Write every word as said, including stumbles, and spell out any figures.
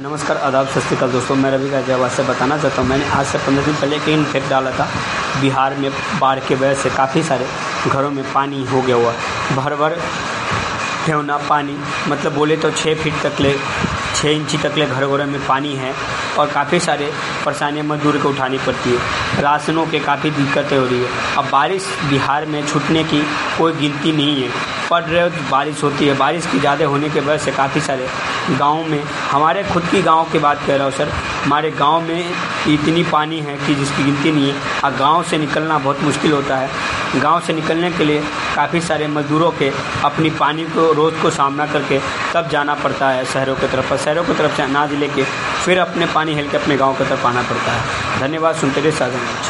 नमस्कार, आदाब, सत श्री अकाल दोस्तों। मैं रवि गाजियाबाद से बताना चाहता हूँ, मैंने आज से पंद्रह दिन पहले एक इनफेक्ट डाला था। बिहार में बाढ़ की वजह से काफ़ी सारे घरों में पानी हो गया हुआ, भर भर ठेवना पानी, मतलब बोले तो छः फीट तक ले छः इंची तक ले घर घरों में पानी है और काफ़ी सारे परेशानियाँ मजदूर को उठानी पड़ती है। राशनों के काफ़ी दिक्कतें हो रही है। अब बारिश बिहार में छूटने की कोई गिनती नहीं है, पड़ रहे बारिश होती है। बारिश की ज़्यादा होने की वजह से काफ़ी सारे गाँव में, हमारे खुद की गाँव की बात कह रहा हूँ सर, हमारे गाँव में इतनी पानी है कि जिसकी गिनती नहीं है। और गाँव से निकलना बहुत मुश्किल होता है। गांव से निकलने के लिए काफ़ी सारे मज़दूरों के अपनी पानी को रोज़ को सामना करके तब जाना पड़ता है शहरों की तरफ। शहरों की तरफ से अनाज लेके फिर अपने पानी हेल के अपने गांव की तरफ आना पड़ता है। धन्यवाद। सुनते रहिए साझा न्यूज़।